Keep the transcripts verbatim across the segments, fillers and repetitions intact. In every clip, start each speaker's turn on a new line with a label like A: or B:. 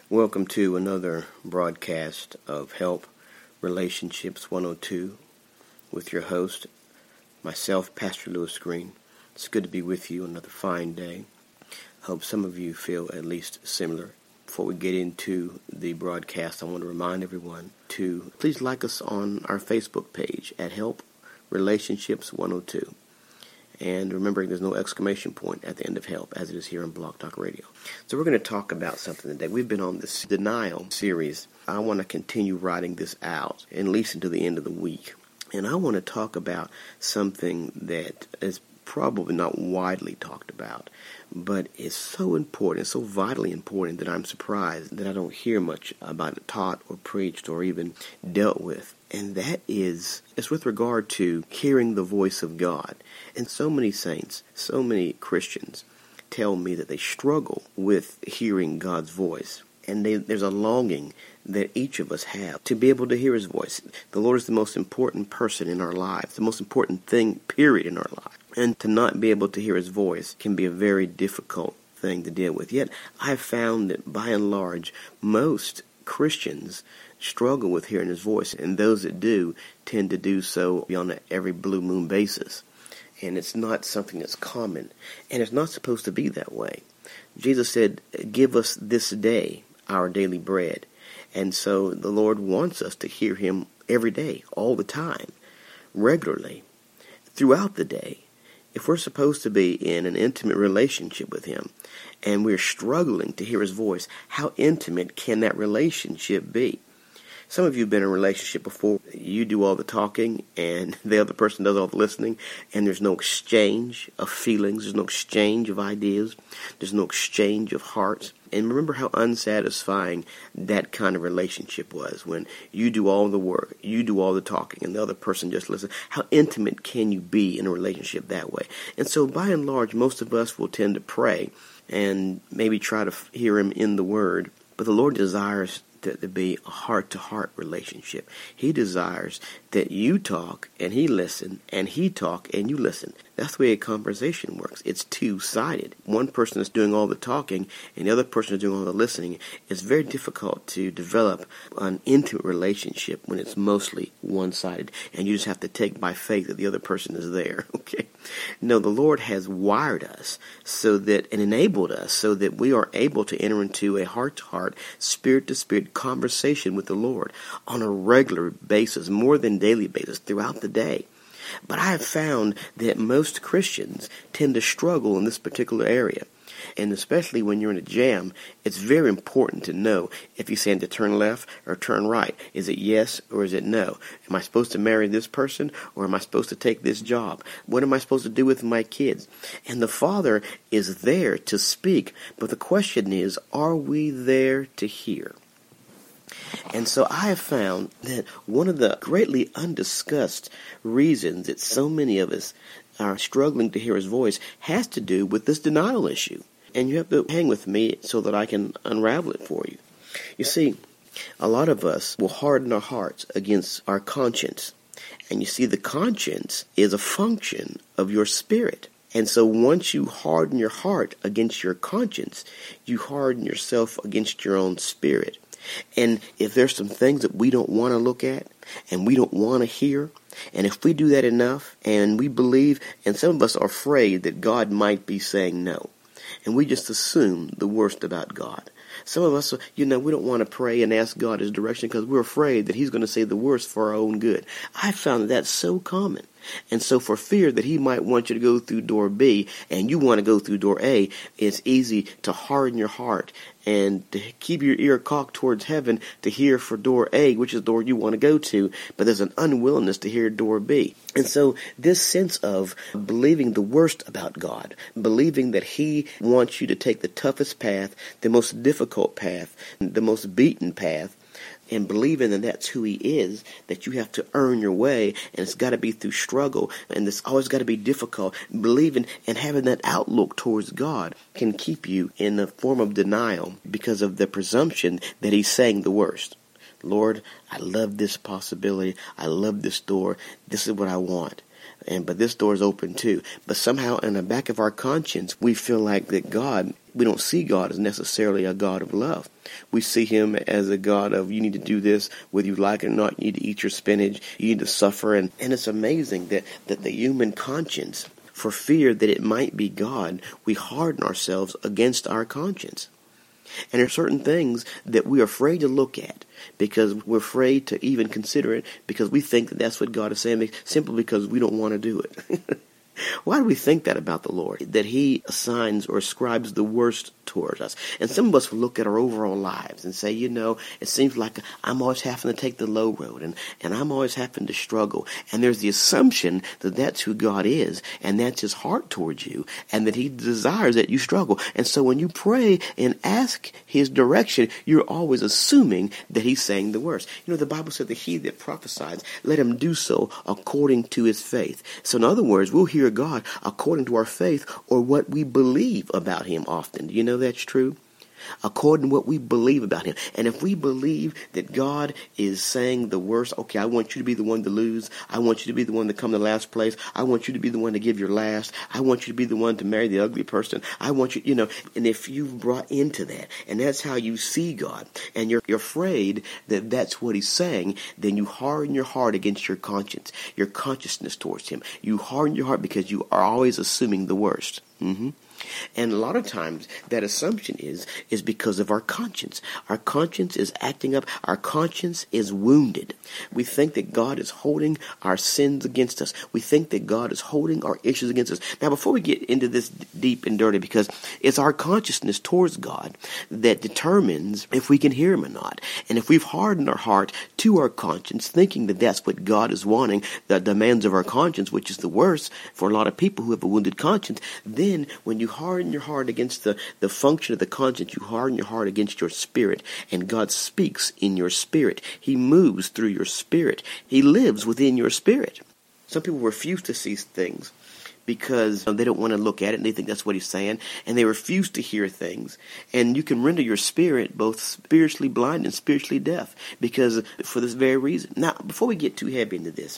A: Welcome to another broadcast of Help Relationships one oh two with your host, myself, Pastor Lewis Green. It's good to be with you another fine day. I hope some of you feel at least similar. Before we get into the broadcast, I want to remind everyone to please like us on our Facebook page at Help Relationships one oh two. And remembering there's no exclamation point at the end of help, as it is here on Blog Talk Radio. So we're going to talk about something today. We've been on this denial series. I want to continue writing this out, at least until the end of the week. And I want to talk about something that is probably not widely talked about, but is so important, so vitally important that I'm surprised that I don't hear much about it taught or preached or even dealt with. And that is, it's with regard to hearing the voice of God. And so many saints, so many Christians tell me that they struggle with hearing God's voice. And they, there's a longing that each of us have to be able to hear His voice. The Lord is the most important person in our lives, the most important thing, period, in our lives. And to not be able to hear His voice can be a very difficult thing to deal with. Yet, I've found that by and large, most Christians struggle with hearing His voice, and those that do tend to do so on an every blue moon basis. And it's not something that's common, and it's not supposed to be that way. Jesus said, "Give us this day our daily bread." And so the Lord wants us to hear Him every day, all the time, regularly, throughout the day. If we're supposed to be in an intimate relationship with Him, and we're struggling to hear His voice, how intimate can that relationship be? Some of you have been in a relationship before. You do all the talking and the other person does all the listening, and there's no exchange of feelings, there's no exchange of ideas, there's no exchange of hearts. And remember how unsatisfying that kind of relationship was when you do all the work, you do all the talking, and the other person just listens. How intimate can you be in a relationship that way? And so by and large, most of us will tend to pray and maybe try to hear Him in the Word, but the Lord desires that to be a heart-to-heart relationship. He desires that you talk and He listen, and He talk and you listen. That's the way a conversation works. It's two-sided. One person is doing all the talking and the other person is doing all the listening. It's very difficult to develop an intimate relationship when it's mostly one-sided, and you just have to take by faith that the other person is there. Okay? No, the Lord has wired us so that, and enabled us so that we are able to enter into a heart-to-heart, spirit-to-spirit conversation with the Lord on a regular basis, more than daily basis, throughout the day. But I have found that most Christians tend to struggle in this particular area. And especially when you're in a jam, it's very important to know if you're saying to turn left or turn right. Is it yes or is it no? Am I supposed to marry this person or am I supposed to take this job? What am I supposed to do with my kids? And the Father is there to speak, but the question is, are we there to hear? And so I have found that one of the greatly undiscussed reasons that so many of us are struggling to hear His voice has to do with this denial issue. And you have to hang with me so that I can unravel it for you. You see, a lot of us will harden our hearts against our conscience. And you see, the conscience is a function of your spirit. And so once you harden your heart against your conscience, you harden yourself against your own spirit. And if there's some things that we don't want to look at and we don't want to hear, and if we do that enough and we believe, and some of us are afraid that God might be saying no, and we just assume the worst about God. Some of us, you know, we don't want to pray and ask God His direction because we're afraid that He's going to say the worst for our own good. I found that that's so common. And so for fear that He might want you to go through door B and you want to go through door A, it's easy to harden your heart and to keep your ear cocked towards heaven to hear for door A, which is the door you want to go to, but there's an unwillingness to hear door B. And so this sense of believing the worst about God, believing that He wants you to take the toughest path, the most difficult path, the most beaten path, and believing that that's who He is, that you have to earn your way, and it's got to be through struggle, and it's always got to be difficult. Believing and having that outlook towards God can keep you in a form of denial because of the presumption that He's saying the worst. Lord, I love this possibility. I love this door. This is what I want. and but this door is open too. But somehow in the back of our conscience, we feel like that God, we don't see God as necessarily a God of love. We see him as a God of, you need to do this, whether you like it or not. You need to eat your spinach. You need to suffer. And, and it's amazing that, that the human conscience, for fear that it might be God, we harden ourselves against our conscience. And there are certain things that we're afraid to look at because we're afraid to even consider it because we think that that's what God is saying, simply because we don't want to do it. Why do we think that about the Lord? That he assigns or ascribes the worst towards us. And some of us will look at our overall lives and say, you know, it seems like I'm always having to take the low road and, and I'm always having to struggle. And there's the assumption that that's who God is and that's his heart towards you and that he desires that you struggle. And so when you pray and ask his direction, you're always assuming that he's saying the worst. You know, the Bible said that he that prophesies, let him do so according to his faith. So in other words, we'll hear God according to our faith or what we believe about him often. Do you know that's true? According to what we believe about him. And if we believe that God is saying the worst, okay, I want you to be the one to lose. I want you to be the one to come to last place. I want you to be the one to give your last. I want you to be the one to marry the ugly person. I want you, you know, and if you've brought into that, and that's how you see God, and you're, you're afraid that that's what he's saying, then you harden your heart against your conscience, your consciousness towards him. You harden your heart because you are always assuming the worst. Mm-hmm. And a lot of times that assumption is is because of our conscience. Our conscience is acting up. Our conscience is wounded. We think that God is holding our sins against us. We think that God is holding our issues against us. Now, before we get into this deep and dirty, because it's our consciousness towards God that determines if we can hear him or not. And if we've hardened our heart to our conscience, thinking that that's what God is wanting, the demands of our conscience, which is the worst for a lot of people who have a wounded conscience, then when you harden your heart against the, the function of the conscience, you harden your heart against your spirit, and God speaks in your spirit. He moves through your spirit. He lives within your spirit. Some people refuse to see things because they don't want to look at it and they think that's what he's saying, and they refuse to hear things. And you can render your spirit both spiritually blind and spiritually deaf because for this very reason. Now, before we get too heavy into this,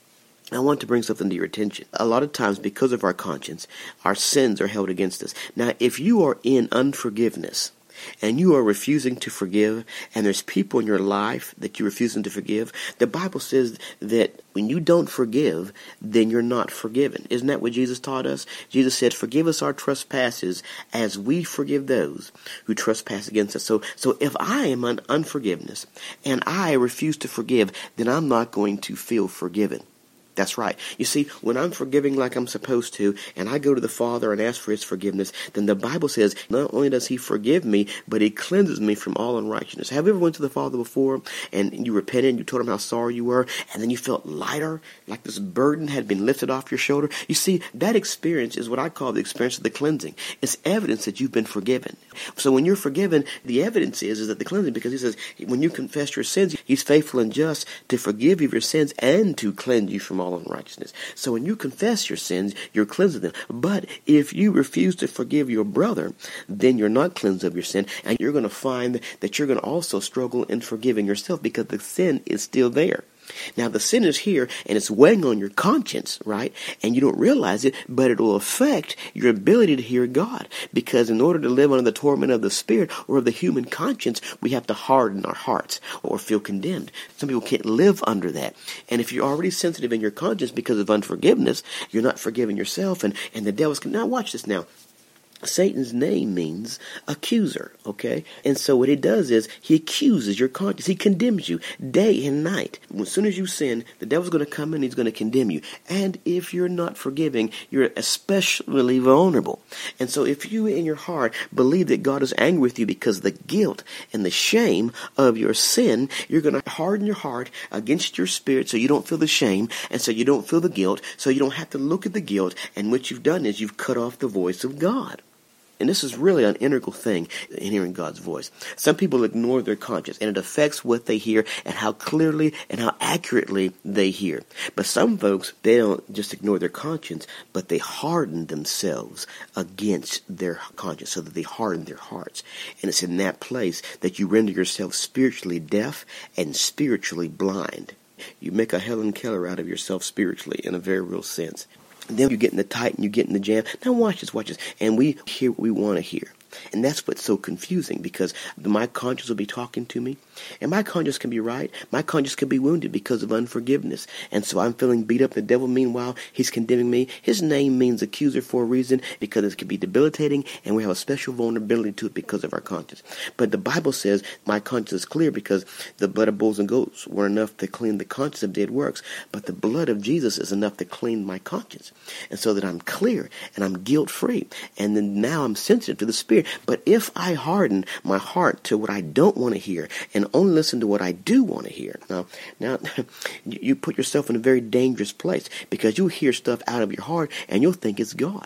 A: I want to bring something to your attention. A lot of times, because of our conscience, our sins are held against us. Now, if you are in unforgiveness and you are refusing to forgive, and there's people in your life that you're refusing to forgive, the Bible says that when you don't forgive, then you're not forgiven. Isn't that what Jesus taught us? Jesus said, forgive us our trespasses as we forgive those who trespass against us. So, so if I am in unforgiveness and I refuse to forgive, then I'm not going to feel forgiven. That's right. You see, when I'm forgiving like I'm supposed to, and I go to the Father and ask for his forgiveness, then the Bible says not only does he forgive me, but he cleanses me from all unrighteousness. Have you ever went to the Father before and you repented and you told him how sorry you were, and then you felt lighter, like this burden had been lifted off your shoulder? You see, that experience is what I call the experience of the cleansing. It's evidence that you've been forgiven. So when you're forgiven, the evidence is, is that the cleansing, because he says when you confess your sins, he's faithful and just to forgive you your sins and to cleanse you from all unrighteousness. So when you confess your sins, you're cleansing them. But if you refuse to forgive your brother, then you're not cleansed of your sin, and you're going to find that you're going to also struggle in forgiving yourself because the sin is still there. Now, the sin is here, and it's weighing on your conscience, right? And you don't realize it, but it will affect your ability to hear God. Because in order to live under the torment of the spirit or of the human conscience, we have to harden our hearts or feel condemned. Some people can't live under that. And if you're already sensitive in your conscience because of unforgiveness, you're not forgiving yourself, and, and the devil's... Now, watch this now. Satan's name means accuser, okay? And so what he does is he accuses your conscience. He condemns you day and night. As soon as you sin, the devil's going to come in and he's going to condemn you. And if you're not forgiving, you're especially vulnerable. And so if you in your heart believe that God is angry with you because of the guilt and the shame of your sin, you're going to harden your heart against your spirit so you don't feel the shame and so you don't feel the guilt, so you don't have to look at the guilt. And what you've done is you've cut off the voice of God. And this is really an integral thing in hearing God's voice. Some people ignore their conscience, and it affects what they hear and how clearly and how accurately they hear. But some folks, they don't just ignore their conscience, but they harden themselves against their conscience so that they harden their hearts. And it's in that place that you render yourself spiritually deaf and spiritually blind. You make a Helen Keller out of yourself spiritually in a very real sense. And then you get in the tight and you get in the jam. Now watch this, watch this. And we hear what we want to hear. And that's what's so confusing, because my conscience will be talking to me, and my conscience can be right. My conscience can be wounded because of unforgiveness. And so I'm feeling beat up. The devil, meanwhile, he's condemning me. His name means accuser for a reason, because it can be debilitating, and we have a special vulnerability to it because of our conscience. But the Bible says my conscience is clear because the blood of bulls and goats were enough to clean the conscience of dead works. But the blood of Jesus is enough to clean my conscience. And so that I'm clear and I'm guilt-free. And then now I'm sensitive to the Spirit. But if I harden my heart to what I don't want to hear and only listen to what I do want to hear, now, now you put yourself in a very dangerous place, because you'll hear stuff out of your heart and you'll think it's God.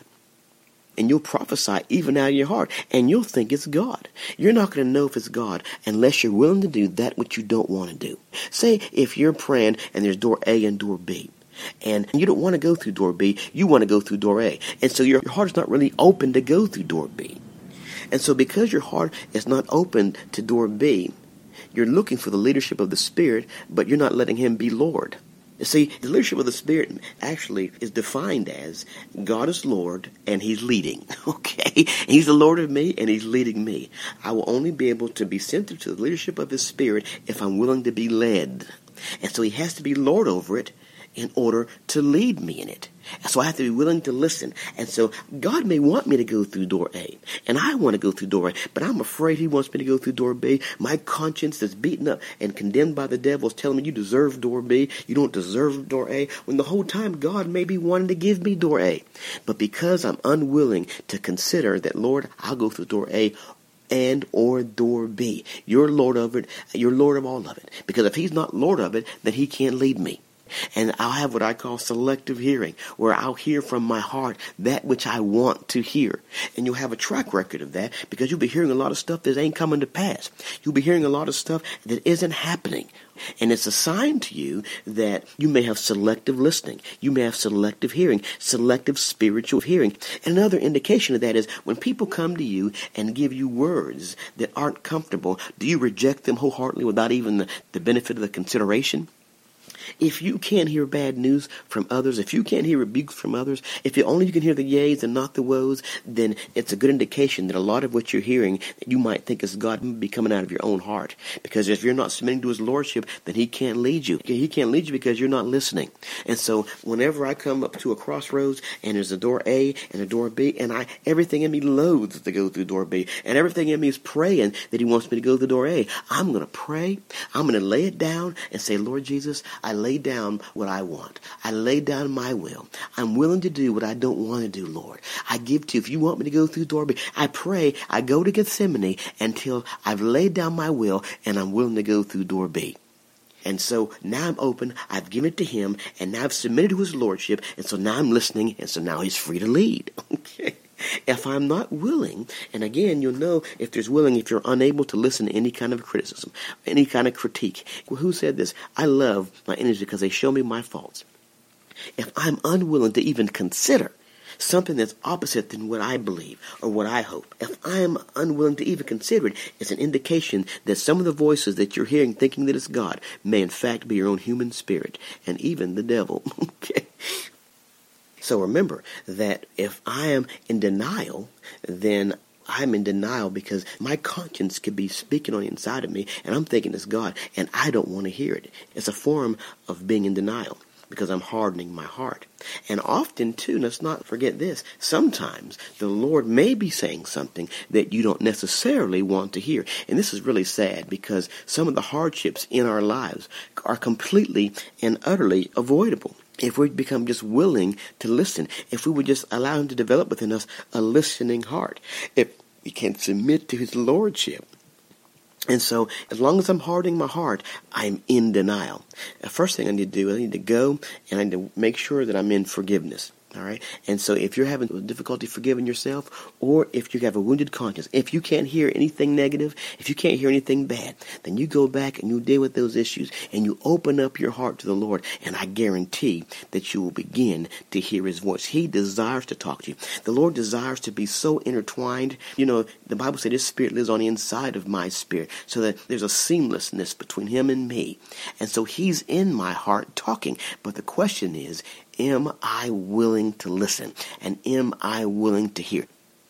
A: And you'll prophesy even out of your heart, and you'll think it's God. You're not going to know if it's God unless you're willing to do that which you don't want to do. Say if you're praying and there's door A and door B, and you don't want to go through door B, you want to go through door A. And so your heart is not really open to go through door B. And so because your heart is not open to door B, you're looking for the leadership of the Spirit, but you're not letting Him be Lord. You see, the leadership of the Spirit actually is defined as God is Lord and He's leading. Okay? He's the Lord of me and He's leading me. I will only be able to be sensitive to the leadership of His Spirit if I'm willing to be led. And so He has to be Lord over it in order to lead me in it. So I have to be willing to listen. And so God may want me to go through door A, and I want to go through door A, but I'm afraid He wants me to go through door B. My conscience that's beaten up and condemned by the devil is telling me you deserve door B, you don't deserve door A, when the whole time God may be wanting to give me door A. But because I'm unwilling to consider that, Lord, I'll go through door A and or door B. You're Lord of it. You're Lord of all of it. Because if He's not Lord of it, then He can't lead me. And I'll have what I call selective hearing, where I'll hear from my heart that which I want to hear. And you'll have a track record of that, because you'll be hearing a lot of stuff that ain't coming to pass. You'll be hearing a lot of stuff that isn't happening. And it's a sign to you that you may have selective listening. You may have selective hearing, selective spiritual hearing. And another indication of that is when people come to you and give you words that aren't comfortable, do you reject them wholeheartedly without even the, the benefit of the consideration? If you can't hear bad news from others, if you can't hear rebukes from others, if you only you can hear the yeas and not the woes, then it's a good indication that a lot of what you're hearing that you might think is God may be coming out of your own heart. Because if you're not submitting to His lordship, then He can't lead you. He can't lead you because you're not listening. And so whenever I come up to a crossroads and there's a door A and a door B, and I everything in me loathes to go through door B, and everything in me is praying that He wants me to go through door A, I'm going to pray. I'm going to lay it down and say, Lord Jesus, I lay down what I want. I lay down my will. I'm willing to do what I don't want to do, Lord. I give to you. If you want me to go through door B, I pray I go to Gethsemane until I've laid down my will and I'm willing to go through door B. And so now I'm open, I've given it to Him, and now I've submitted to His lordship, and so now I'm listening, and so now He's free to lead. Okay. If I'm not willing, and again, you'll know if there's willing, if you're unable to listen to any kind of criticism, any kind of critique. Well, who said this? I love my enemies because they show me my faults. If I'm unwilling to even consider something that's opposite than what I believe or what I hope, if I'm unwilling to even consider it, it's an indication that some of the voices that you're hearing thinking that it's God may in fact be your own human spirit and even the devil. Okay. So remember that if I am in denial, then I'm in denial because my conscience could be speaking on the inside of me, and I'm thinking it's God, and I don't want to hear it. It's a form of being in denial because I'm hardening my heart. And often, too, let's not forget this, sometimes the Lord may be saying something that you don't necessarily want to hear. And this is really sad because some of the hardships in our lives are completely and utterly avoidable. If we become just willing to listen, if we would just allow Him to develop within us a listening heart, if we can submit to His lordship. And so, as long as I'm hardening my heart, I'm in denial. The first thing I need to do, I need to go and I need to make sure that I'm in forgiveness. All right. And so if you're having difficulty forgiving yourself, or if you have a wounded conscience, if you can't hear anything negative, if you can't hear anything bad, then you go back and you deal with those issues and you open up your heart to the Lord. And I guarantee that you will begin to hear his voice. He desires to talk to you. The Lord desires to be so intertwined. You know, the Bible said his spirit lives on the inside of my spirit, so that there's a seamlessness between him and me. And so he's in my heart talking. But the question is, am I willing to listen? And am I willing to hear?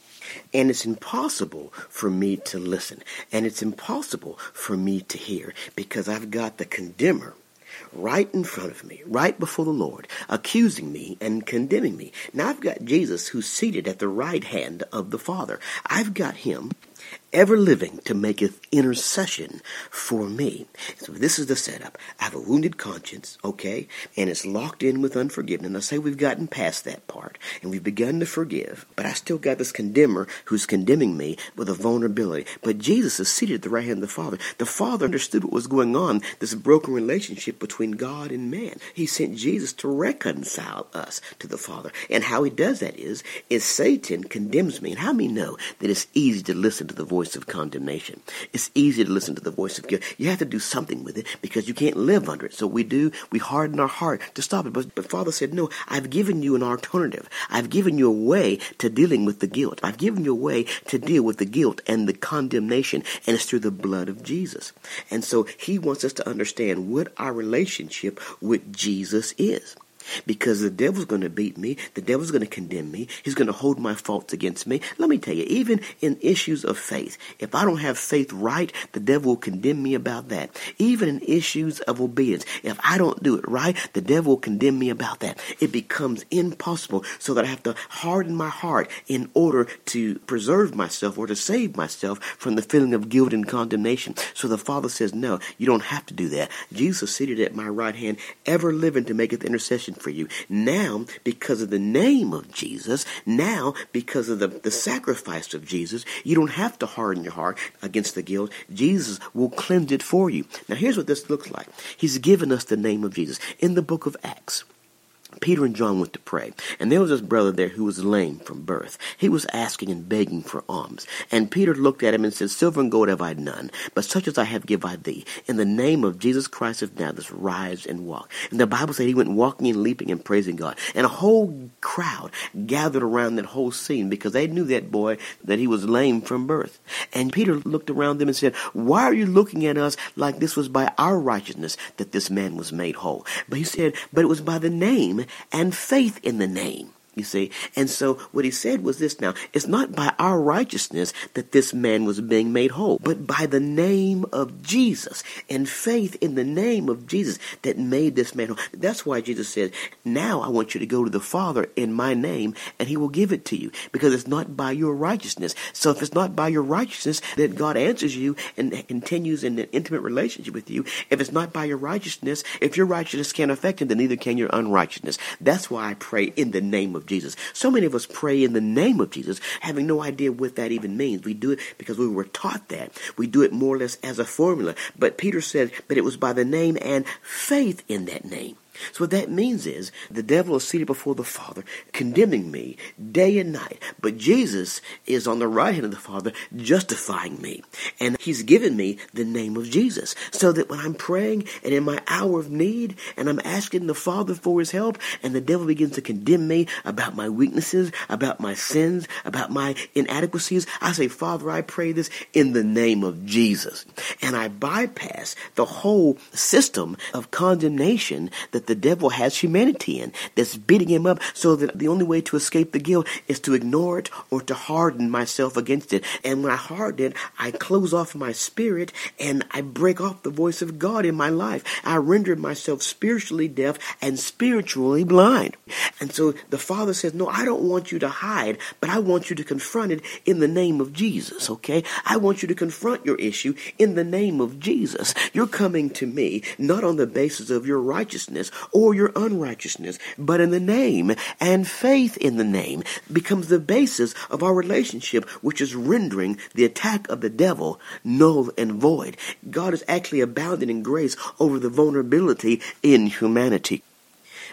A: And it's impossible for me to listen. And it's impossible for me to hear, because I've got the condemner right in front of me, right before the Lord, accusing me and condemning me. Now I've got Jesus who's seated at the right hand of the Father. I've got him ever living to maketh intercession for me. So this is the setup. I have a wounded conscience, okay, and it's locked in with unforgiveness. And I say we've gotten past that part, and we've begun to forgive, but I still got this condemner who's condemning me with a vulnerability. But Jesus is seated at the right hand of the Father. The Father understood what was going on, this broken relationship between God and man. He sent Jesus to reconcile us to the Father. And how he does that is, is Satan condemns me. And how many know that it's easy to listen to the voice of condemnation? It's easy to listen to the voice of guilt. You have to do something with it, because you can't live under it. So we do, we harden our heart to stop it. But, but Father said, no, I've given you an alternative. I've given you a way to dealing with the guilt. I've given you a way to deal with the guilt and the condemnation, and it's through the blood of Jesus. And so he wants us to understand what our relationship with Jesus is. Because the devil's going to beat me. The devil's going to condemn me. He's going to hold my faults against me. Let me tell you, even in issues of faith, if I don't have faith right, the devil will condemn me about that. Even in issues of obedience, if I don't do it right, the devil will condemn me about that. It becomes impossible, so that I have to harden my heart in order to preserve myself or to save myself from the feeling of guilt and condemnation. So the Father says, no, you don't have to do that. Jesus is seated at my right hand, ever living to maketh intercession for you. Now, because of the name of Jesus, now, because of the, the sacrifice of Jesus, you don't have to harden your heart against the guilt. Jesus will cleanse it for you. Now, here's what this looks like. He's given us the name of Jesus. In the book of Acts, Peter and John went to pray, and there was this brother there who was lame from birth. He was asking and begging for alms. And Peter looked at him and said, silver and gold have I none, but such as I have give I thee. In the name of Jesus Christ of Nazareth, rise and walk. And the Bible said he went walking and leaping and praising God. And a whole crowd gathered around that whole scene, because they knew that boy, that he was lame from birth. And Peter looked around them and said, why are you looking at us like this was by our righteousness that this man was made whole? But he said, but it was by the name and faith in the name. You see, and so what he said was this now, it's not by our righteousness that this man was being made whole, but by the name of Jesus and faith in the name of Jesus that made this man whole. That's why Jesus said, now I want you to go to the Father in my name and he will give it to you, because it's not by your righteousness. So if it's not by your righteousness that God answers you and continues in an intimate relationship with you, if it's not by your righteousness, if your righteousness can't affect him, then neither can your unrighteousness. That's why I pray in the name of Jesus. So many of us pray in the name of Jesus, having no idea what that even means. We do it because we were taught that. We do it more or less as a formula. But Peter said, but it was by the name and faith in that name. So what that means is the devil is seated before the Father, condemning me day and night. But Jesus is on the right hand of the Father, justifying me. And he's given me the name of Jesus, so that when I'm praying and in my hour of need and I'm asking the Father for his help, and the devil begins to condemn me about my weaknesses, about my sins, about my inadequacies, I say, Father, I pray this in the name of Jesus. And I bypass the whole system of condemnation that the devil has humanity in, that's beating him up, so that the only way to escape the guilt is to ignore it or to harden myself against it. And when I harden it, I close off my spirit and I break off the voice of God in my life. I render myself spiritually deaf and spiritually blind. And so the Father says, no, I don't want you to hide, but I want you to confront it in the name of Jesus, okay? I want you to confront your issue in the name of Jesus. You're coming to me not on the basis of your righteousness or your unrighteousness, but in the name, and faith in the name becomes the basis of our relationship, which is rendering the attack of the devil null and void. God is actually abounding in grace over the vulnerability in humanity.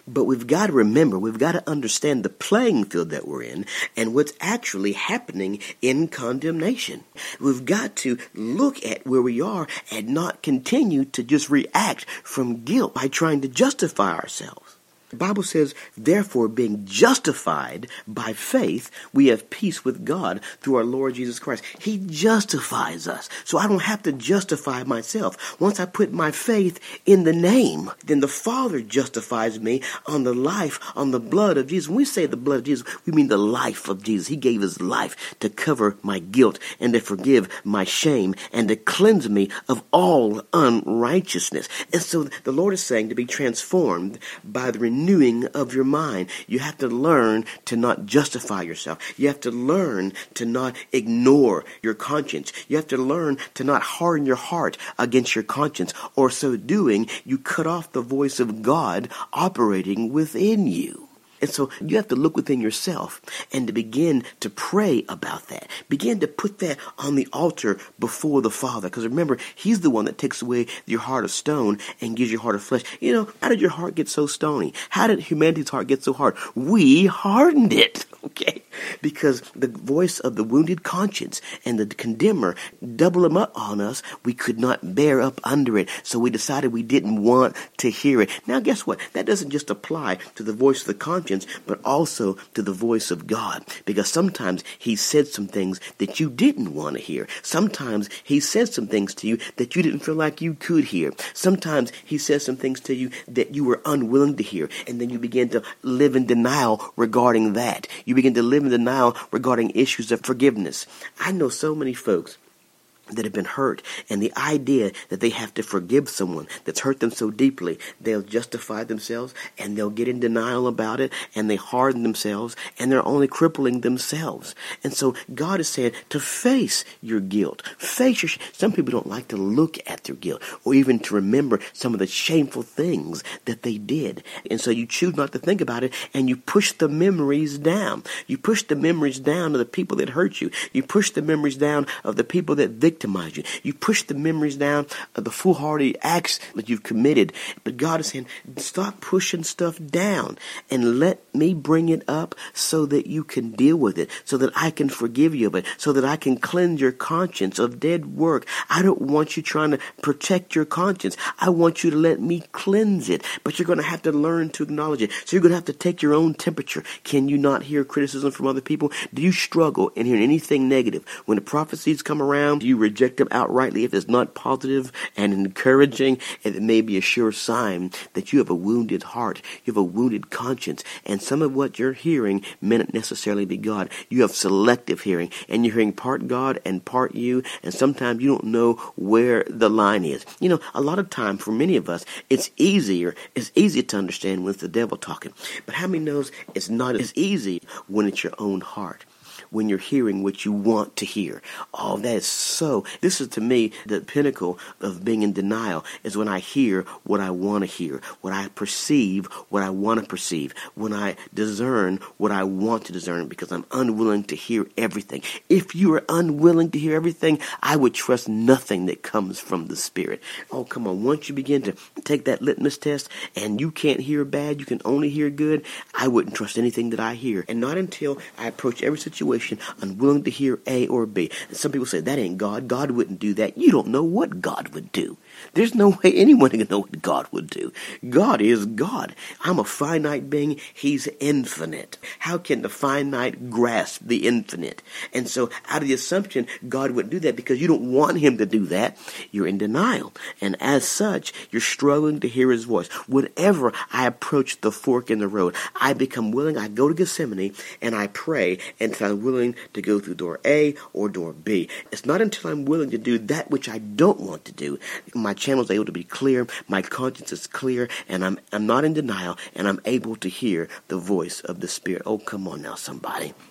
A: But we've got to remember, we've got to understand the playing field that we're in and what's actually happening in condemnation. We've got to look at where we are and not continue to just react from guilt by trying to justify ourselves. The Bible says, therefore, being justified by faith, we have peace with God through our Lord Jesus Christ. He justifies us. So I don't have to justify myself. Once I put my faith in the name, then the Father justifies me on the life, on the blood of Jesus. When we say the blood of Jesus, we mean the life of Jesus. He gave his life to cover my guilt and to forgive my shame and to cleanse me of all unrighteousness. And so the Lord is saying to be transformed by the renewal renewing of your mind. You have to learn to not justify yourself. You have to learn to not ignore your conscience. You have to learn to not harden your heart against your conscience, or so doing, you cut off the voice of God operating within you. And so you have to look within yourself and to begin to pray about that. Begin to put that on the altar before the Father. Because remember, he's the one that takes away your heart of stone and gives you a heart of flesh. You know, how did your heart get so stony? How did humanity's heart get so hard? We hardened it, okay? Because the voice of the wounded conscience and the condemner double them up on us. We could not bear up under it. So we decided we didn't want to hear it. Now, guess what? That doesn't just apply to the voice of the conscience, but also to the voice of God. Because sometimes he said some things that you didn't want to hear. Sometimes he said some things to you that you didn't feel like you could hear. Sometimes he says some things to you that you were unwilling to hear. And then you begin to live in denial regarding that. You begin to live in denial regarding issues of forgiveness. I know so many folks that have been hurt, and the idea that they have to forgive someone that's hurt them so deeply, they'll justify themselves and they'll get in denial about it, and they harden themselves, and they're only crippling themselves. And so God is saying to face your guilt. Face your sh- Some people don't like to look at their guilt or even to remember some of the shameful things that they did. And so you choose not to think about it, and you push the memories down. You push the memories down of the people that hurt you. You push the memories down of the people that victimized you. You push the memories down of the foolhardy acts that you've committed. But God is saying, stop pushing stuff down and let me bring it up so that you can deal with it, so that I can forgive you of it, so that I can cleanse your conscience of dead work. I don't want you trying to protect your conscience. I want you to let me cleanse it. But you're going to have to learn to acknowledge it. So you're going to have to take your own temperature. Can you not hear criticism from other people? Do you struggle in hearing anything negative? When the prophecies come around, do you reject them outrightly if it's not positive and encouraging? And it may be a sure sign that you have a wounded heart. You have a wounded conscience. And some of what you're hearing may not necessarily be God. You have selective hearing, and you're hearing part God and part you, and sometimes you don't know where the line is. You know, a lot of time for many of us, it's easier, it's easier to understand when it's the devil talking. But how many knows it's not as easy when it's your own heart? When you're hearing what you want to hear. Oh, that is so. This is, to me, the pinnacle of being in denial, is when I hear what I want to hear, when I perceive what I want to perceive, when I discern what I want to discern, because I'm unwilling to hear everything. If you are unwilling to hear everything, I would trust nothing that comes from the Spirit. Oh, come on. Once you begin to take that litmus test and you can't hear bad, you can only hear good, I wouldn't trust anything that I hear. And not until I approach every situation unwilling to hear A or B. And some people say, that ain't God. God wouldn't do that. You don't know what God would do. There's no way anyone can know what God would do. God is God. I'm a finite being. He's infinite. How can the finite grasp the infinite? And so out of the assumption God wouldn't do that because you don't want him to do that, you're in denial. And as such, you're struggling to hear his voice. Whenever I approach the fork in the road, I become willing. I go to Gethsemane and I pray until I'm willing to go through door A or door B. It's not until I'm willing to do that which I don't want to do. My channel is able to be clear, my conscience is clear, and I'm I'm not in denial, and I'm able to hear the voice of the Spirit. Oh, come on now, somebody.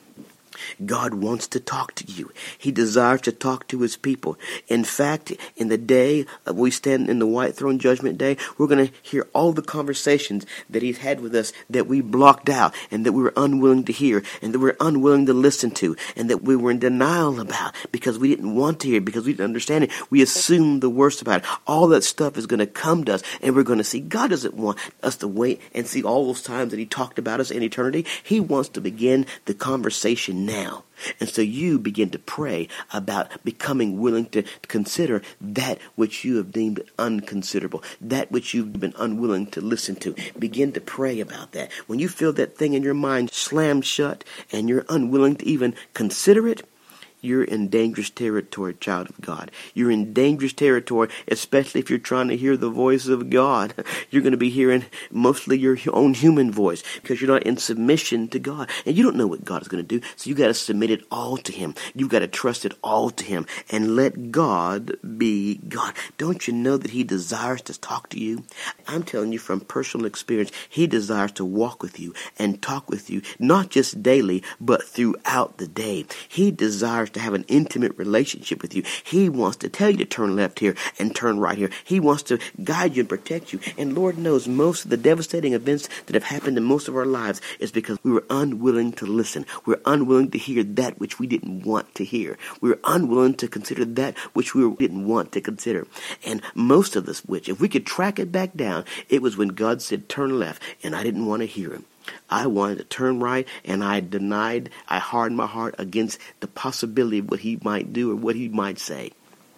A: God wants to talk to you. He desires to talk to his people. In fact, in the day we stand in the white throne judgment day, we're going to hear all the conversations that he's had with us that we blocked out and that we were unwilling to hear and that we were unwilling to listen to and that we were in denial about because we didn't want to hear, because we didn't understand it. We assumed the worst about it. All that stuff is going to come to us, and we're going to see God doesn't want us to wait and see all those times that he talked about us in eternity. He wants to begin the conversation now. And so you begin to pray about becoming willing to consider that which you have deemed unconsiderable, that which you've been unwilling to listen to. Begin to pray about that. When you feel that thing in your mind slammed shut and you're unwilling to even consider it, you're in dangerous territory, child of God. You're in dangerous territory, especially if you're trying to hear the voice of God. You're going to be hearing mostly your own human voice because you're not in submission to God. And you don't know what God is going to do, so you got to submit it all to him. You've got to trust it all to him and let God be God. Don't you know that he desires to talk to you? I'm telling you from personal experience, he desires to walk with you and talk with you, not just daily, but throughout the day. He desires to have an intimate relationship with you. He wants to tell you to turn left here and turn right here. He wants to guide you and protect you. And Lord knows most of the devastating events that have happened in most of our lives is because we were unwilling to listen. We're unwilling to hear that which we didn't want to hear. We were unwilling to consider that which we didn't want to consider. And most of this, which, if we could track it back down, it was when God said turn left, and I didn't want to hear him. I wanted to turn right, and I denied, I hardened my heart against the possibility of what he might do or what he might say.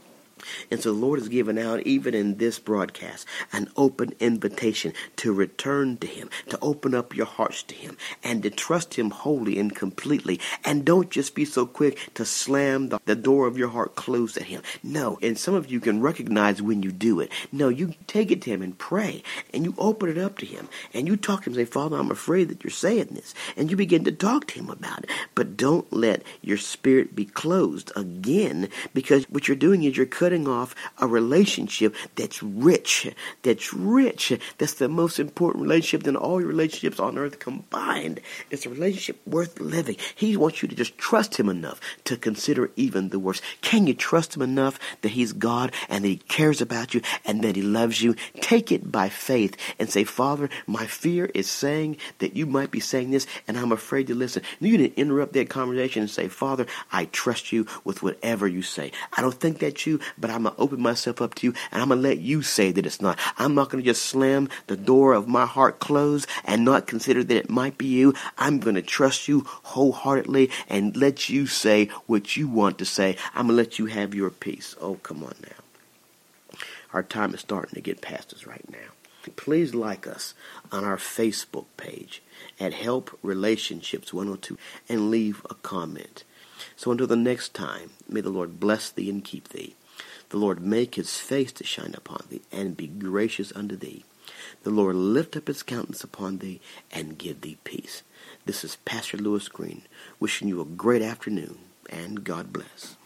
A: And so the Lord has given out, even in this broadcast, an open invitation to return to him, to open up your hearts to him, and to trust him wholly and completely. And don't just be so quick to slam the, the door of your heart closed at him. No, and some of you can recognize when you do it. No, you take it to him and pray, and you open it up to him, and you talk to him and say, Father, I'm afraid that you're saying this. And you begin to talk to him about it. But don't let your spirit be closed again, because what you're doing is you're cutting off a relationship that's rich, that's rich, that's the most important relationship than all your relationships on earth combined. It's a relationship worth living. He wants you to just trust him enough to consider even the worst. Can you trust him enough that he's God and that he cares about you and that he loves you? Take it by faith and say, Father, my fear is saying that you might be saying this, and I'm afraid to listen. You didn't interrupt that conversation and say, Father, I trust you with whatever you say. I don't think that's you, but I'm going to open myself up to you, and I'm going to let you say that it's not. I'm not going to just slam the door of my heart closed and not consider that it might be you. I'm going to trust you wholeheartedly and let you say what you want to say. I'm going to let you have your peace. Oh, come on now. Our time is starting to get past us right now. Please like us on our Facebook page at Help Relationships one oh two and leave a comment. So until the next time, may the Lord bless thee and keep thee. The Lord make his face to shine upon thee and be gracious unto thee. The Lord lift up his countenance upon thee and give thee peace. This is Pastor Lewis Green wishing you a great afternoon, and God bless.